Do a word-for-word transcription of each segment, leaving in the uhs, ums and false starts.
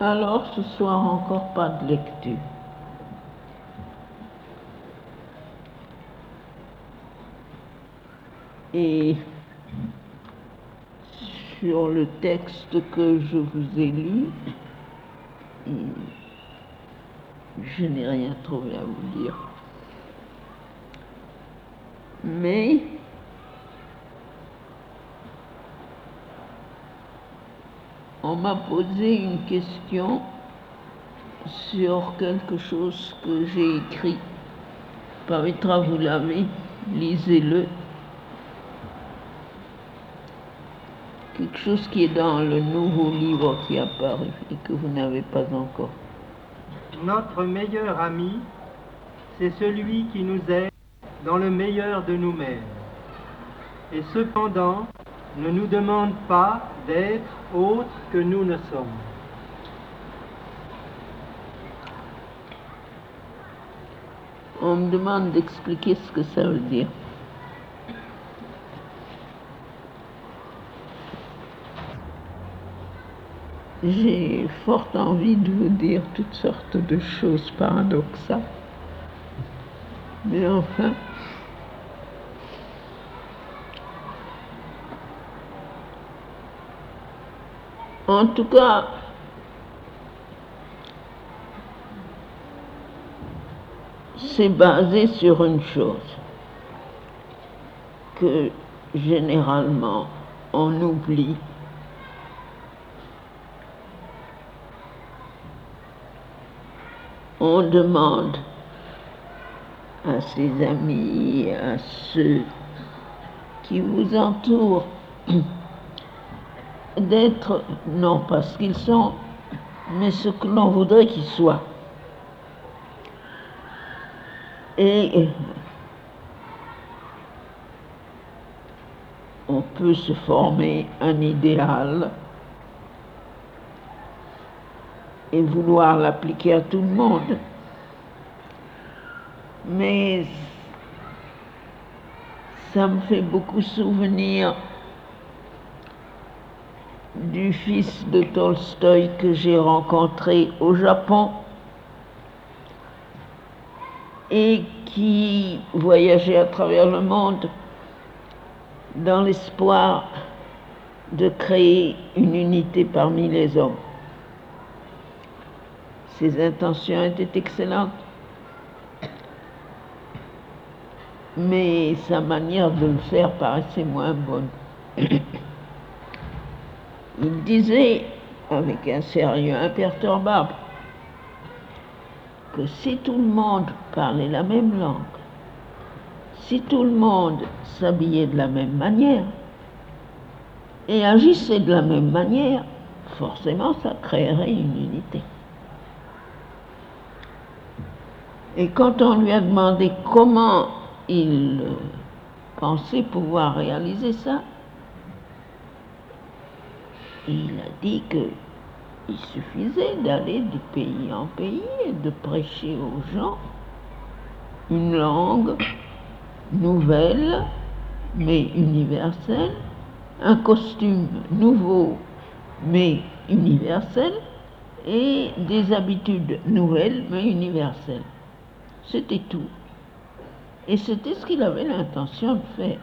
Alors, ce soir, encore pas de lecture. Et sur le texte que je vous ai lu, je n'ai rien trouvé à vous dire. Mais on m'a posé une question sur quelque chose que j'ai écrit. Pavitra, vous l'avez, lisez-le. Quelque chose qui est dans le nouveau livre qui est apparu et que vous n'avez pas encore. Notre meilleur ami, c'est celui qui nous aide dans le meilleur de nous-mêmes. Et cependant, ne nous demande pas d'être autres que nous ne sommes. On me demande d'expliquer ce que ça veut dire. J'ai fort envie de vous dire toutes sortes de choses paradoxales. Mais enfin, en tout cas, c'est basé sur une chose que généralement on oublie. On demande à ses amis, à ceux qui vous entourent, d'être, non pas ce qu'ils sont, mais ce que l'on voudrait qu'ils soient. Et on peut se former un idéal et vouloir l'appliquer à tout le monde. Mais ça me fait beaucoup souvenir du fils de Tolstoï que j'ai rencontré au Japon et qui voyageait à travers le monde dans l'espoir de créer une unité parmi les hommes. Ses intentions étaient excellentes, mais sa manière de le faire paraissait moins bonne. Il disait, avec un sérieux imperturbable, que si tout le monde parlait la même langue, si tout le monde s'habillait de la même manière et agissait de la même manière, forcément ça créerait une unité. Et quand on lui a demandé comment il pensait pouvoir réaliser ça, il a dit qu'il suffisait d'aller de pays en pays et de prêcher aux gens une langue nouvelle mais universelle, un costume nouveau mais universel et des habitudes nouvelles mais universelles. C'était tout. Et c'était ce qu'il avait l'intention de faire.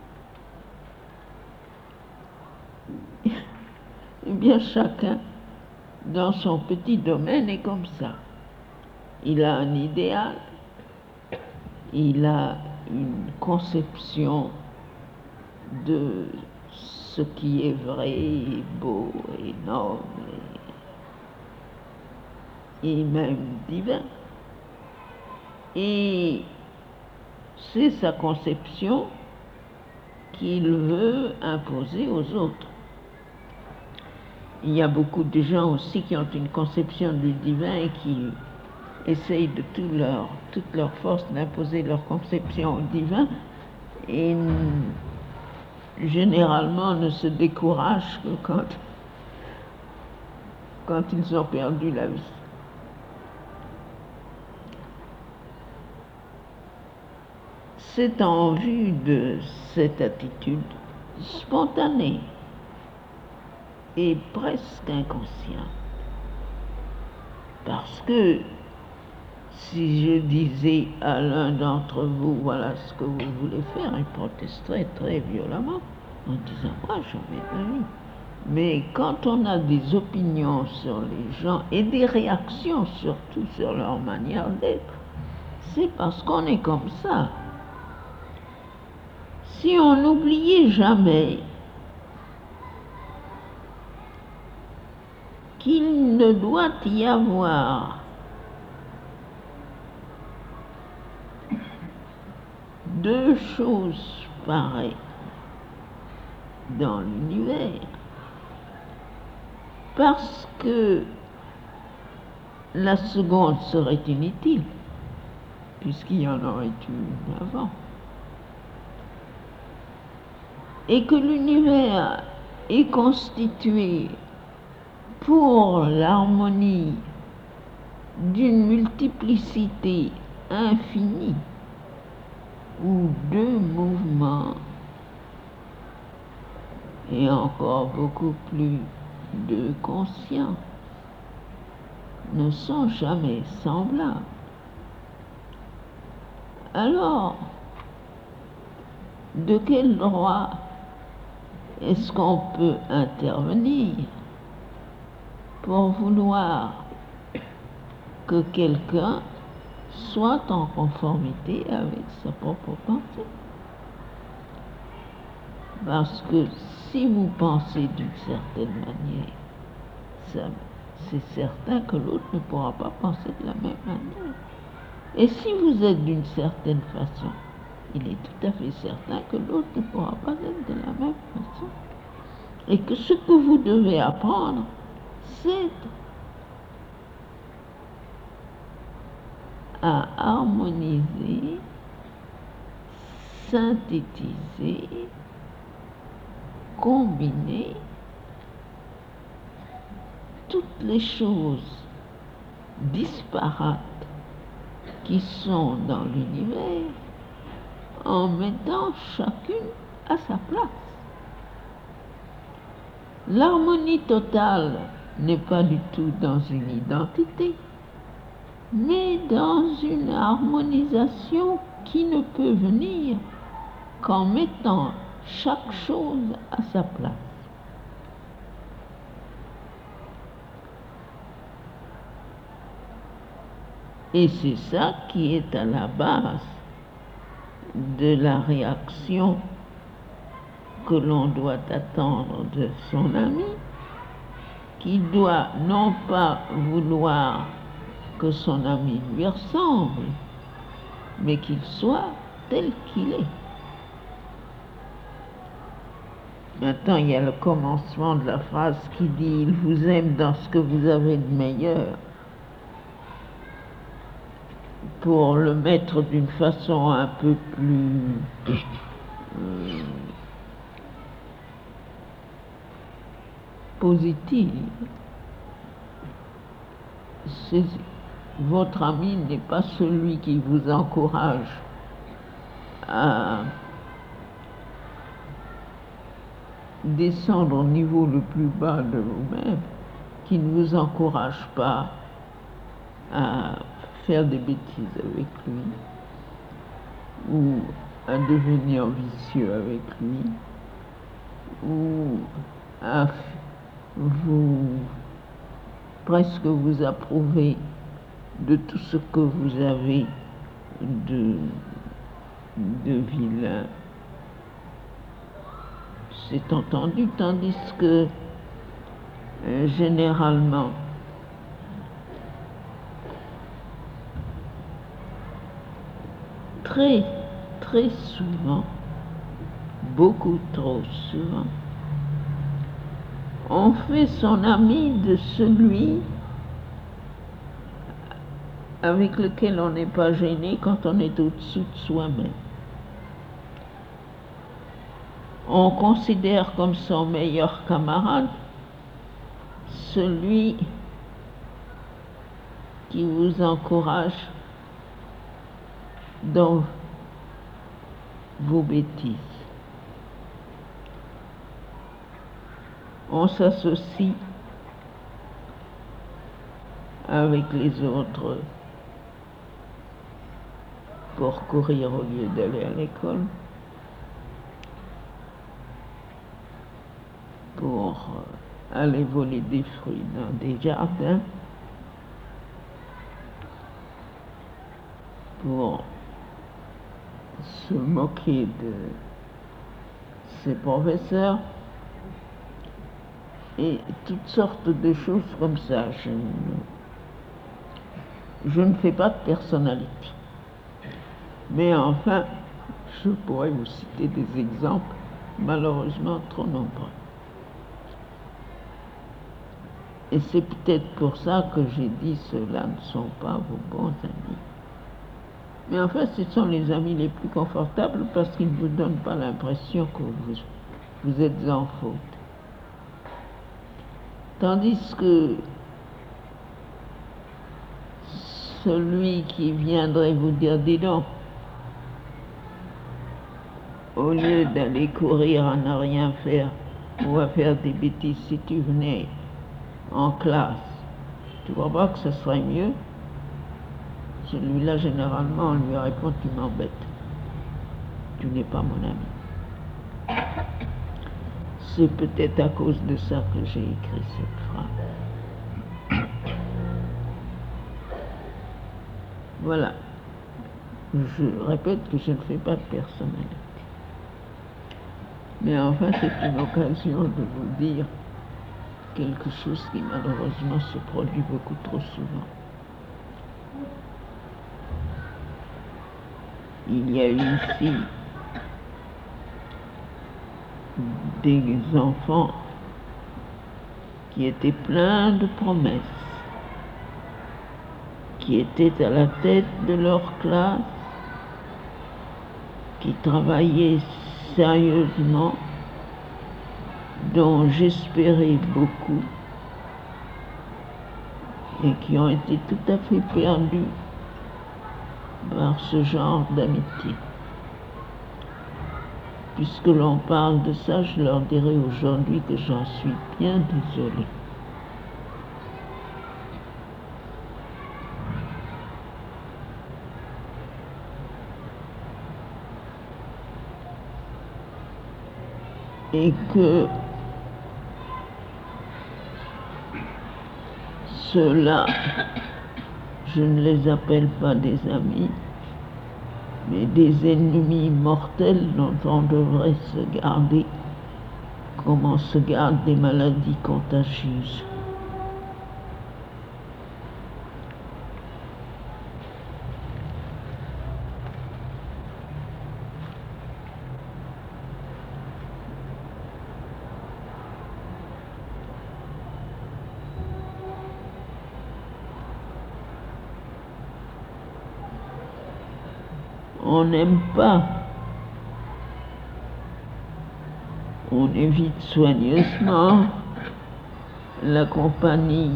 Eh bien, chacun, dans son petit domaine, est comme ça. Il a un idéal, il a une conception de ce qui est vrai, et beau, et noble, et, et même divin. Et c'est sa conception qu'il veut imposer aux autres. Il y a beaucoup de gens aussi qui ont une conception du divin et qui essayent de tout leur, toute leur force d'imposer leur conception au divin et généralement ne se découragent que quand, quand ils ont perdu la vie. C'est en vue de cette attitude spontanée et presque inconsciente Parce que si je disais à l'un d'entre vous, voilà ce que vous voulez faire, il protesterait très violemment en disant, moi, jamais de la vie. Mais quand on a des opinions sur les gens et des réactions surtout sur leur manière d'être, c'est parce qu'on est comme ça. Si on n'oubliait jamais qu'il ne doit y avoir deux choses pareilles dans l'univers, parce que la seconde serait inutile, puisqu'il y en aurait eu une avant, et que l'univers est constitué pour l'harmonie d'une multiplicité infinie où deux mouvements et encore beaucoup plus de conscience ne sont jamais semblables. Alors, de quel droit est-ce qu'on peut intervenir pour vouloir que quelqu'un soit en conformité avec sa propre pensée? Parce que si vous pensez d'une certaine manière, ça, c'est certain que l'autre ne pourra pas penser de la même manière. Et si vous êtes d'une certaine façon, il est tout à fait certain que l'autre ne pourra pas être de la même façon. Et que ce que vous devez apprendre, c'est à harmoniser, synthétiser, combiner toutes les choses disparates qui sont dans l'univers en mettant chacune à sa place. L'harmonie totale n'est pas du tout dans une identité, mais dans une harmonisation qui ne peut venir qu'en mettant chaque chose à sa place. Et c'est ça qui est à la base de la réaction que l'on doit attendre de son ami, qui doit non pas vouloir que son ami lui ressemble, mais qu'il soit tel qu'il est. Maintenant, il y a le commencement de la phrase qui dit « Il vous aime dans ce que vous avez de meilleur ». Pour le mettre d'une façon un peu plus euh, positive. C'est, votre ami n'est pas celui qui vous encourage à descendre au niveau le plus bas de vous-même, qui ne vous encourage pas à faire des bêtises avec lui ou à devenir vicieux avec lui ou à vous presque vous approuver de tout ce que vous avez de, de vilain. C'est entendu, tandis que euh, généralement très, très souvent, beaucoup trop souvent, on fait son ami de celui avec lequel on n'est pas gêné quand on est au-dessus de soi-même. On considère comme son meilleur camarade celui qui vous encourage dans vos bêtises. On s'associe avec les autres pour courir au lieu d'aller à l'école, pour aller voler des fruits dans des jardins, pour se moquer de ses professeurs et toutes sortes de choses comme ça. Je ne, je ne fais pas de personnalité. Mais enfin, je pourrais vous citer des exemples, malheureusement trop nombreux. Et c'est peut-être pour ça que j'ai dit ceux-là ne sont pas vos bons amis. Mais en fait, ce sont les amis les plus confortables parce qu'ils ne vous donnent pas l'impression que vous, vous êtes en faute. Tandis que celui qui viendrait vous dire, dis donc, au lieu d'aller courir à ne rien faire ou à faire des bêtises, si tu venais en classe, tu crois pas que ce serait mieux? Celui-là, généralement, on lui répond, tu m'embêtes. Tu n'es pas mon ami. C'est peut-être à cause de ça que j'ai écrit cette phrase. Voilà. Je répète que je ne fais pas de personnalité. Mais enfin, c'est une occasion de vous dire quelque chose qui malheureusement se produit beaucoup trop souvent. Il y a eu ici des enfants qui étaient pleins de promesses, qui étaient à la tête de leur classe, qui travaillaient sérieusement, dont j'espérais beaucoup, et qui ont été tout à fait perdus par ce genre d'amitié. Puisque l'on parle de ça, je leur dirai aujourd'hui que j'en suis bien désolé. Et que ceux-là, je ne les appelle pas des amis, mais des ennemis mortels dont on devrait se garder comme on se garde des maladies contagieuses. On n'aime pas, on évite soigneusement la compagnie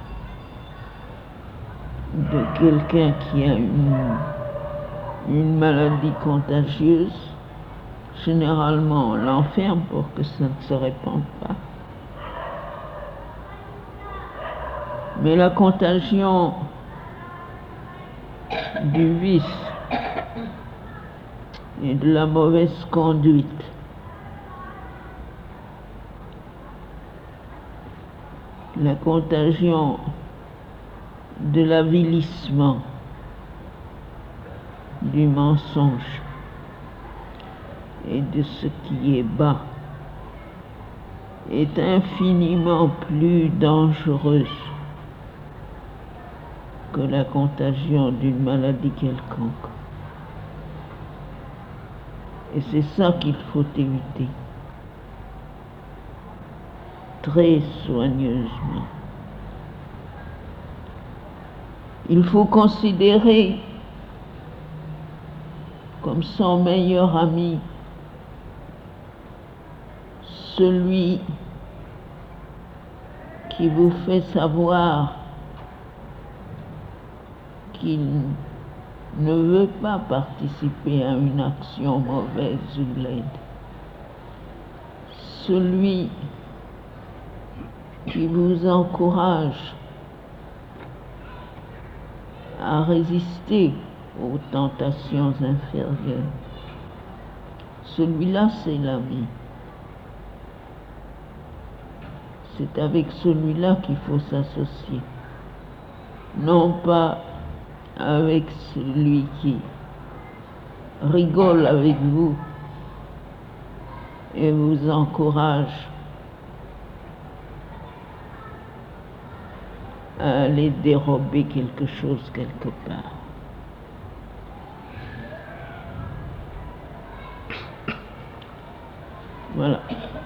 de quelqu'un qui a une, une maladie contagieuse. Généralement, on l'enferme pour que ça ne se répande pas. Mais la contagion du vice et de la mauvaise conduite, la contagion de l'avilissement, du mensonge et de ce qui est bas est infiniment plus dangereuse que la contagion d'une maladie quelconque. Et c'est ça qu'il faut éviter, très soigneusement. Il faut considérer comme son meilleur ami celui qui vous fait savoir qu'il ne veut pas participer à une action mauvaise ou laide. Celui qui vous encourage à résister aux tentations inférieures. Celui-là, c'est l'ami. C'est avec celui-là qu'il faut s'associer. Non pas avec celui qui rigole avec vous et vous encourage à aller dérober quelque chose quelque part. Voilà.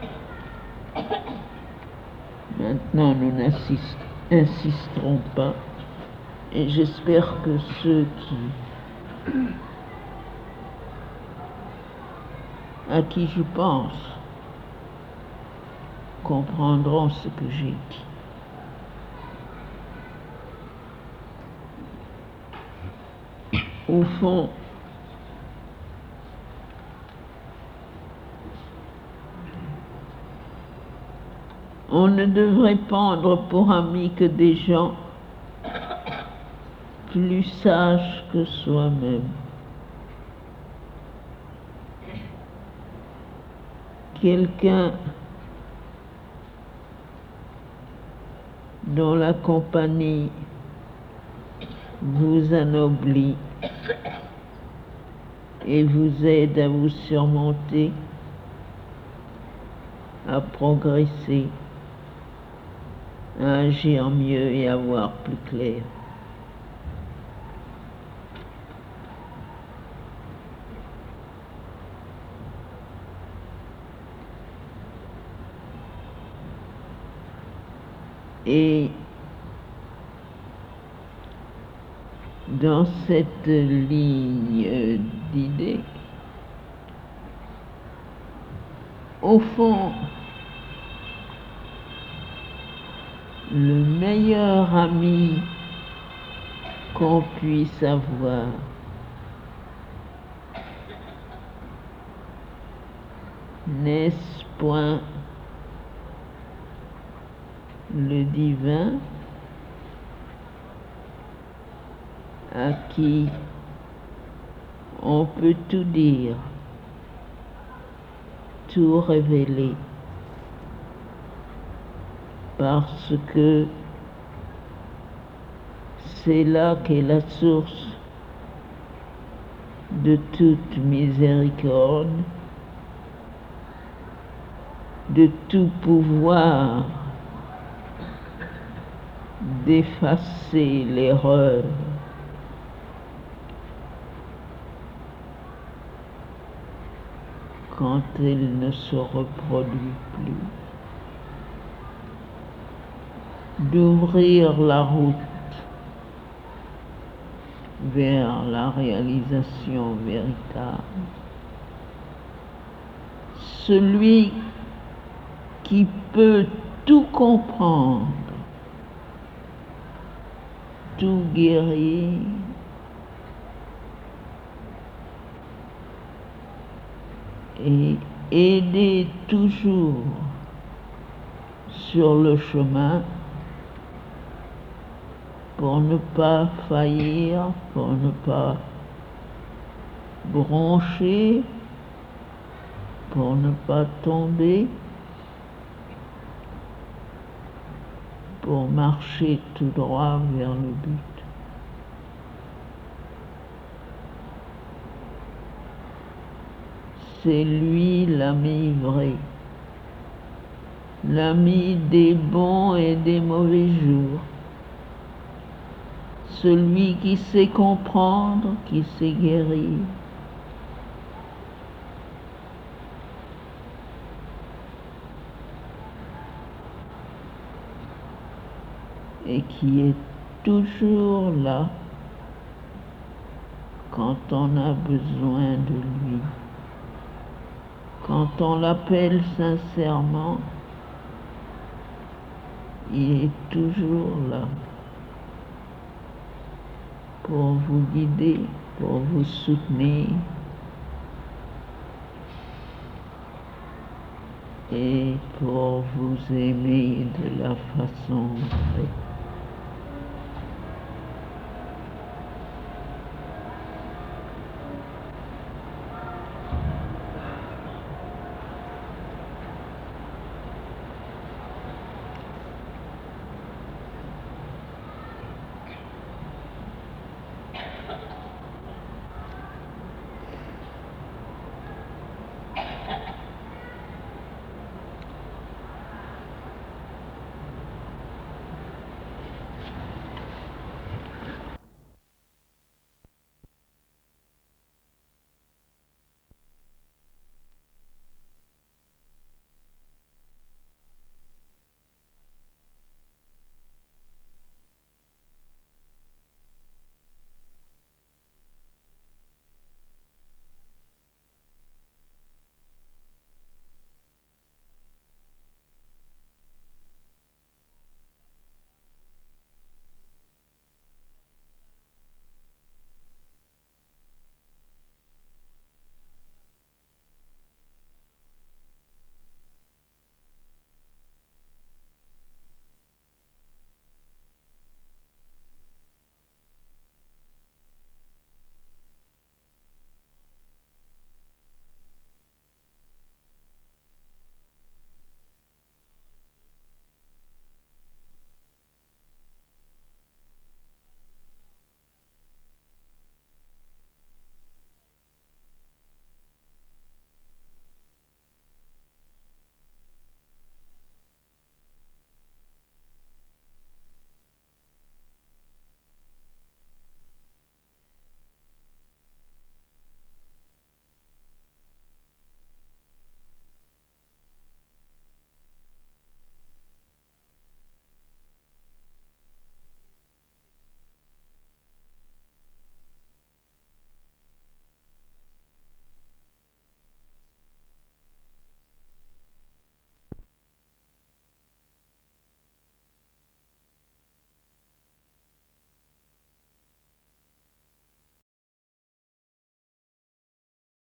Maintenant, nous n'insisterons pas et j'espère que ceux qui, à qui je pense comprendront ce que j'ai dit. Au fond, on ne devrait prendre pour amis que des gens plus sages que soi-même. Quelqu'un dont la compagnie vous anoblit et vous aide à vous surmonter, à progresser, à agir mieux et à voir plus clair. Et dans cette ligne d'idées, au fond, le meilleur ami qu'on puisse avoir, n'est-ce point le divin à qui on peut tout dire, tout révéler, parce que c'est là qu'est la source de toute miséricorde, de tout pouvoir d'effacer l'erreur. Quand elle ne se reproduit plus, d'ouvrir la route vers la réalisation véritable. Celui qui peut tout comprendre, tout guérir, et aider toujours sur le chemin pour ne pas faillir, pour ne pas broncher, pour ne pas tomber, pour marcher tout droit vers le but. C'est lui l'ami vrai, l'ami des bons et des mauvais jours, celui qui sait comprendre, qui sait guérir. Et qui est toujours là quand on a besoin de lui. Quand on l'appelle sincèrement, il est toujours là pour vous guider, pour vous soutenir et pour vous aimer de la façon vraie.